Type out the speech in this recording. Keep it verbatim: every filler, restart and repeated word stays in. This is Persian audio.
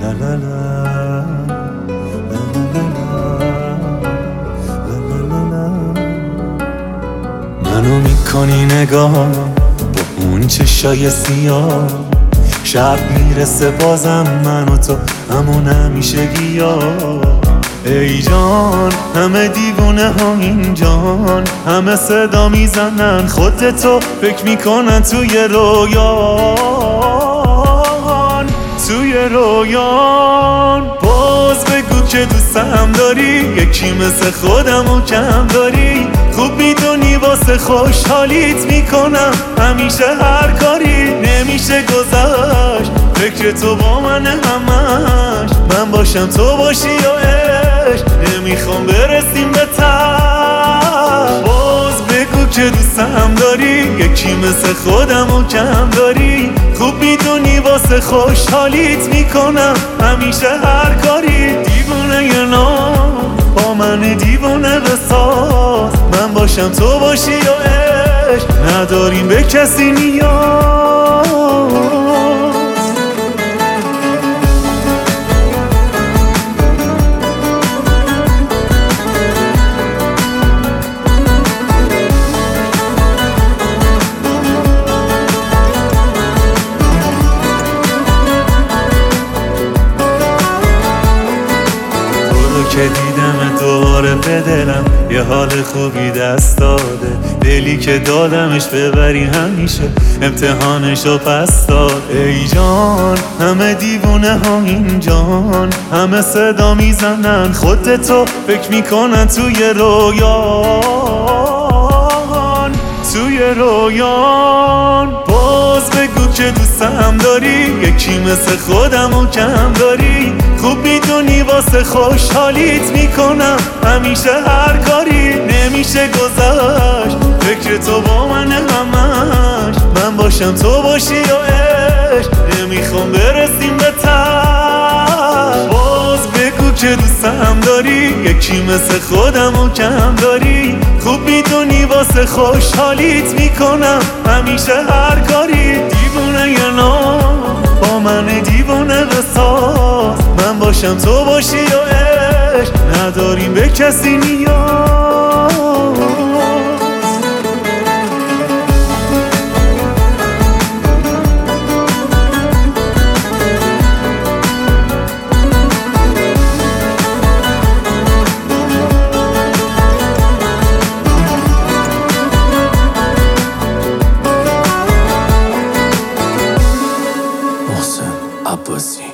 لا لا لا لا لا لا لا. منو میکنی نگاه با اون چشای سیاه، شب میرسه بازم من و تو همون همیشه گیا. ای جان همه دیوونه ها این جان، همه صدا میزنن خودتو فکر میکنن توی رویان، توی رویان. باز بگو که دوستم داری، یکی مثل خودمو کم داری. خوب میدونی واسه خوشحالیت میکنم همیشه هر کاری. نمیشه گذشت فکر تو با من همش، من باشم تو باشی یا عشق، نمیخوام برسیم به ته. باز بگو که دوستم داری، یکی مثل خودمو کم داری. خوب میدونی واسه خوشحالیت میکنم همیشه هر کاری. دیوونه یه نام با من دیوونه بساز، من باشم تو باشی یا عشق، نداریم به کسی نیاز. که دیدم دوباره به دلم یه حال خوبی دست داده. دلی که دادمش ببری همیشه امتحانشو پس داد. ای جان همه دیوونه ها این جان، همه صدا میزنن خودتو فکر میکنن توی رویان، توی رویان. باز بگو که دوستم داری، یکی مثل خودمو کم داری. خوب میدونی واسه خوشحالیت میکنم همیشه هر کاری. نمیشه گذشت فکر تو با من همش، من باشم تو باشی یا عشق، نمیخوام برسیم به ته. باز بگو که دوستم داری، یکی مثل خودمو کم داری. خوب میدونی واسه خوشحالیت میکنم همیشه هر کاری. دیوونه یه نام با من دیوونه بساز، من باشم تو باشی یا عشق، نداریم به کسی نیاز. عباسی